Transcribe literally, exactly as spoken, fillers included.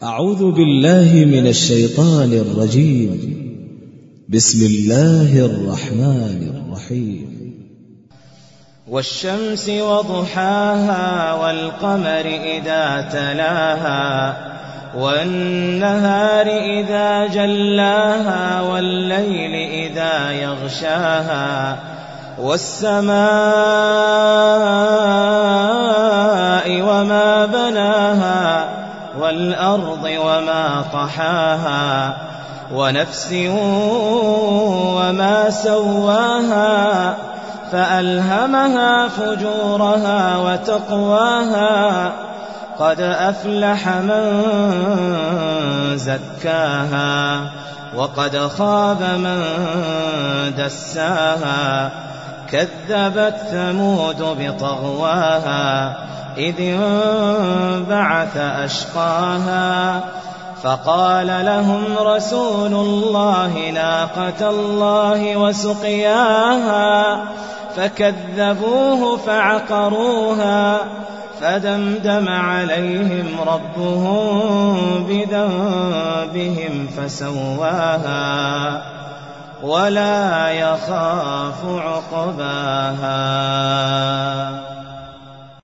أعوذ بالله من الشيطان الرجيم. بسم الله الرحمن الرحيم. والشمس وضحاها والقمر إذا تلاها والنهار إذا جلاها والليل إذا يغشاها والسماء وما بناها والأرض وما طحاها ونفس وما سواها فألهمها فجورها وتقواها قد أفلح من زكاها وقد خاب من دساها كذبت ثمود بطغواها إذ انبعث أشقاها فقال لهم رسول الله ناقة الله وسقياها فكذبوه فعقروها فدمدم عليهم ربهم بذنبهم فسواها ولا يخاف عقباها.